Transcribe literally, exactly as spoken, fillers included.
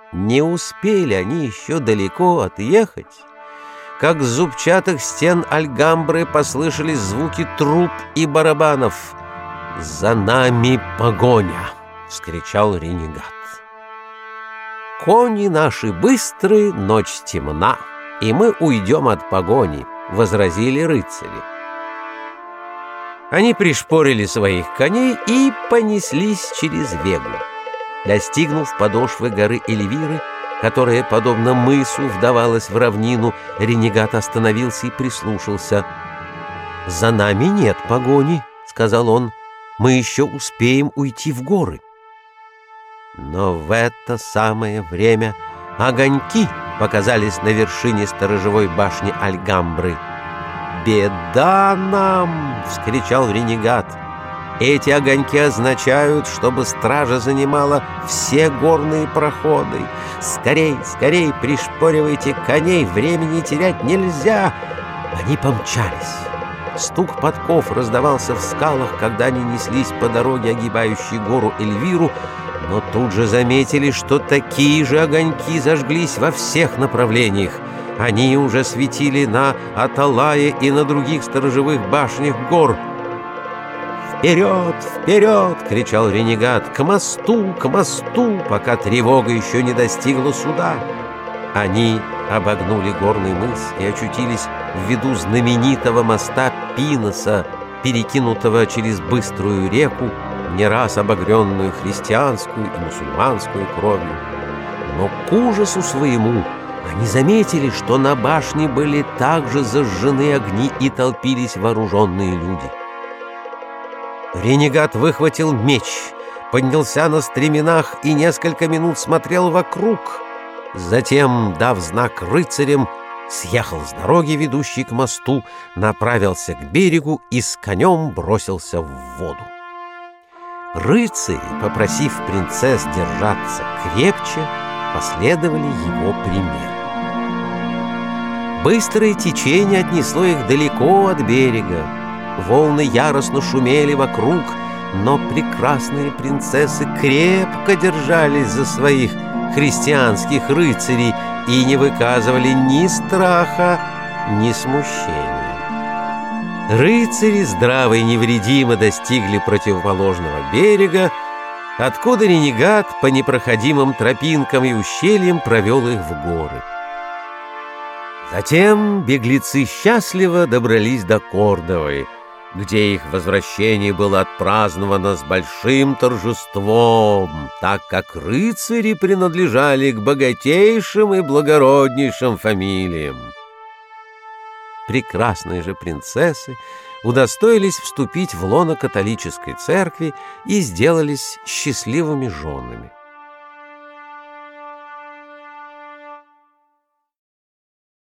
Не успели они еще далеко отъехать, как с зубчатых стен Альгамбры послышались звуки труб и барабанов. «За нами погоня!» — вскричал ренегат. «Кони наши быстры, ночь темна, и мы уйдем от погони», — возразили рыцари. Они пришпорили своих коней и понеслись через Вегу. Достигнув подошвы горы Эльвиры, которая, подобно мысу, вдавалась в равнину, ренегат остановился и прислушался. «За нами нет погони», — сказал он, — «мы еще успеем уйти в горы». Но в это самое время огоньки показались на вершине сторожевой башни Альгамбры. «Беда нам!» — вскричал ренегат. «Эти огоньки означают, чтобы стража занимала все горные проходы. Скорей, скорей, пришпоривайте коней, времени терять нельзя!» Они помчались. Стук подков раздавался в скалах, когда они неслись по дороге, огибающей гору Эльвиру, но тут же заметили, что такие же огоньки зажглись во всех направлениях. Они уже светили на Аталае и на других сторожевых башнях гор. «Вперед! Вперед!» — кричал ренегат. «К мосту! К мосту!» пока тревога еще не достигла суда. Они обогнули горный мыс и очутились в виду знаменитого моста Пиноса, перекинутого через быструю реку, не раз обогренную христианскую и мусульманскую кровью. Но к ужасу своему они заметили, что на башне были также зажжены огни и толпились вооруженные люди. Ренегат выхватил меч, поднялся на стременах и несколько минут смотрел вокруг. Затем, дав знак рыцарям, съехал с дороги, ведущей к мосту, направился к берегу и с конем бросился в воду. Рыцари, попросив принцесс держаться крепче, последовали его примеру. Быстрое течение отнесло их далеко от берега. Волны яростно шумели вокруг, но прекрасные принцессы крепко держались за своих христианских рыцарей и не выказывали ни страха, ни смущения. Рыцари здраво и невредимо достигли противоположного берега, откуда ренегат по непроходимым тропинкам и ущельям провел их в горы. Затем беглецы счастливо добрались до Кордовы, где их возвращение было отпраздновано с большим торжеством, так как рыцари принадлежали к богатейшим и благороднейшим фамилиям. Прекрасные же принцессы удостоились вступить в лоно католической церкви и сделались счастливыми женами.